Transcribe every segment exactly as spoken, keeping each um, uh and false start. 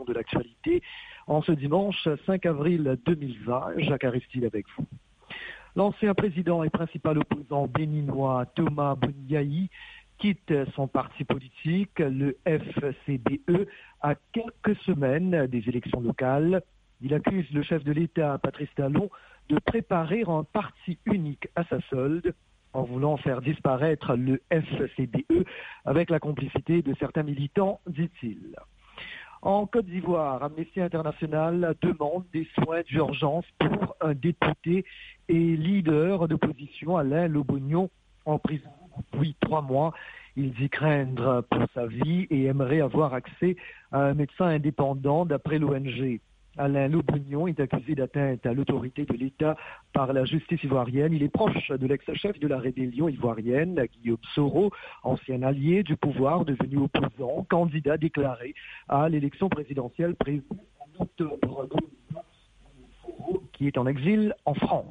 de l'actualité en ce dimanche cinq avril deux mille vingt. Jacques Aristide avec vous. L'ancien président et principal opposant béninois Thomas Boniaï quitte son parti politique, le F C B E, à quelques semaines des élections locales. Il accuse le chef de l'État, Patrice Talon, de préparer un parti unique à sa solde en voulant faire disparaître le F C B E avec la complicité de certains militants, dit-il. En Côte d'Ivoire, Amnesty International demande des soins d'urgence pour un député et leader d'opposition, Alain Lobognon, en prison depuis trois mois. Il dit craindre pour sa vie et aimerait avoir accès à un médecin indépendant d'après l'O N G. Alain Lobognon est accusé d'atteinte à l'autorité de l'État par la justice ivoirienne. Il est proche de l'ex-chef de la rébellion ivoirienne, Guillaume Soro, ancien allié du pouvoir, devenu opposant, candidat déclaré à l'élection présidentielle prévue en octobre deux mille vingt, qui est en exil en France.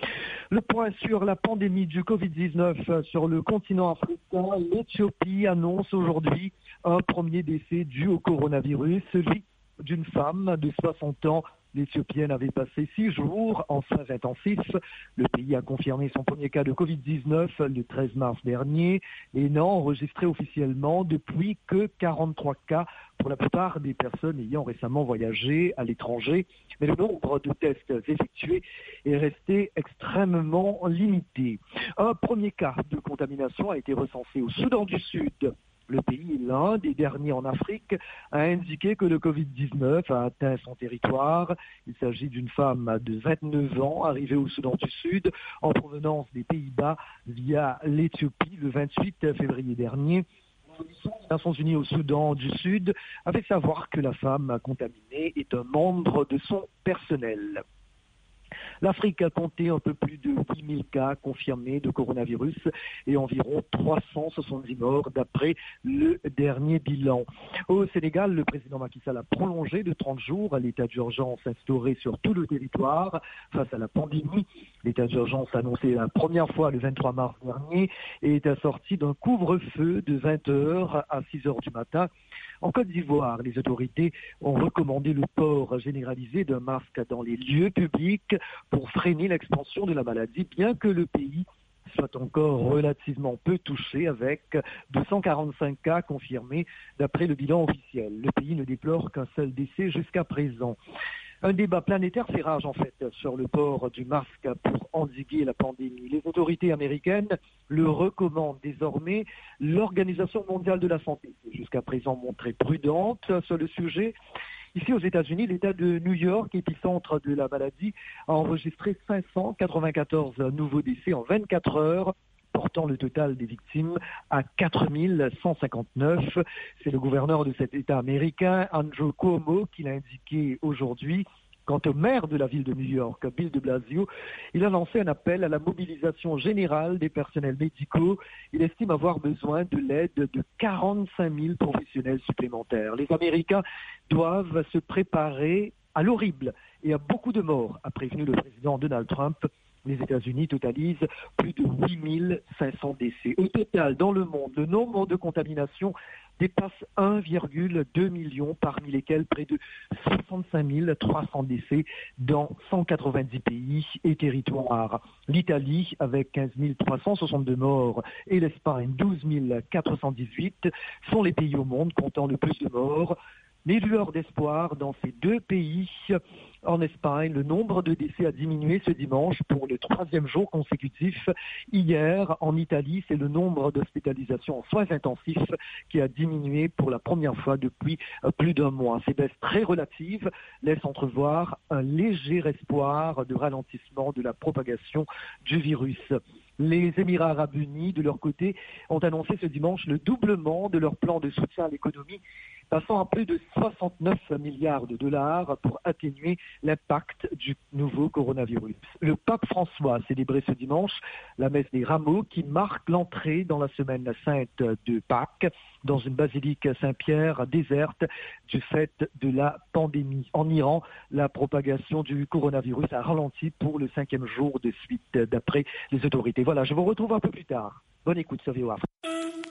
Le point sur la pandémie du covid dix-neuf sur le continent africain. L'Éthiopie annonce aujourd'hui un premier décès dû au coronavirus, celui d'une femme de soixante ans. L'Éthiopienne avait passé six jours en soins intensifs. Le pays a confirmé son premier cas de covid dix-neuf le treize mars dernier et n'a enregistré officiellement depuis que quarante-trois cas pour la plupart des personnes ayant récemment voyagé à l'étranger. Mais le nombre de tests effectués est resté extrêmement limité. Un premier cas de contamination a été recensé au Soudan du Sud. Le pays, l'un des derniers en Afrique, a indiqué que le covid dix-neuf a atteint son territoire. Il s'agit d'une femme de vingt-neuf ans arrivée au Soudan du Sud en provenance des Pays-Bas via l'Éthiopie le vingt-huit février dernier. Les Nations Unies au Soudan du Sud a fait savoir que la femme contaminée est un membre de son personnel. L'Afrique a compté un peu plus de huit mille cas confirmés de coronavirus et environ trois cent soixante-dix morts d'après le dernier bilan. Au Sénégal, le président Macky Sall a prolongé de trente jours l'état d'urgence instauré sur tout le territoire face à la pandémie. L'état d'urgence annoncé la première fois le vingt-trois mars dernier et est assorti d'un couvre-feu de vingt heures à six heures du matin. En Côte d'Ivoire, les autorités ont recommandé le port généralisé d'un masque dans les lieux publics pour freiner l'expansion de la maladie, bien que le pays soit encore relativement peu touché avec deux cent quarante-cinq cas confirmés d'après le bilan officiel. Le pays ne déplore qu'un seul décès jusqu'à présent. Un débat planétaire fait rage en fait sur le port du masque pour endiguer la pandémie. Les autorités américaines le recommandent désormais. L'Organisation mondiale de la santé s'est jusqu'à présent montrée prudente sur le sujet. Ici aux États-Unis, l'État de New York, épicentre de la maladie, a enregistré cinq cent quatre-vingt-quatorze nouveaux décès en vingt-quatre heures, portant le total des victimes à quatre mille cent cinquante-neuf. C'est le gouverneur de cet État américain, Andrew Cuomo, qui l'a indiqué aujourd'hui. Quant au maire de la ville de New York, Bill de Blasio, il a lancé un appel à la mobilisation générale des personnels médicaux. Il estime avoir besoin de l'aide de quarante-cinq mille professionnels supplémentaires. Les Américains doivent se préparer à l'horrible et à beaucoup de morts, a prévenu le président Donald Trump. Les États-Unis totalisent plus de huit mille cinq cents décès. Au total, dans le monde, le nombre de contaminations dépasse un virgule deux million, parmi lesquels près de soixante-cinq mille trois cents décès dans cent quatre-vingt-dix pays et territoires. L'Italie, avec quinze mille trois cent soixante-deux morts, et l'Espagne, douze mille quatre cent dix-huit, sont les pays au monde comptant le plus de morts. Les lueurs d'espoir dans ces deux pays. En Espagne, le nombre de décès a diminué ce dimanche pour le troisième jour consécutif. Hier, en Italie, c'est le nombre d'hospitalisations en soins intensifs qui a diminué pour la première fois depuis plus d'un mois. Ces baisses très relatives laissent entrevoir un léger espoir de ralentissement de la propagation du virus. Les Émirats arabes unis, de leur côté, ont annoncé ce dimanche le doublement de leur plan de soutien à l'économie, passant à plus de soixante-neuf milliards de dollars pour atténuer l'impact du nouveau coronavirus. Le pape François a célébré ce dimanche la messe des Rameaux qui marque l'entrée dans la semaine sainte de Pâques dans une basilique Saint-Pierre déserte du fait de la pandémie. En Iran, la propagation du coronavirus a ralenti pour le cinquième jour de suite d'après les autorités. Voilà, je vous retrouve un peu plus tard. Bonne écoute sur V O A.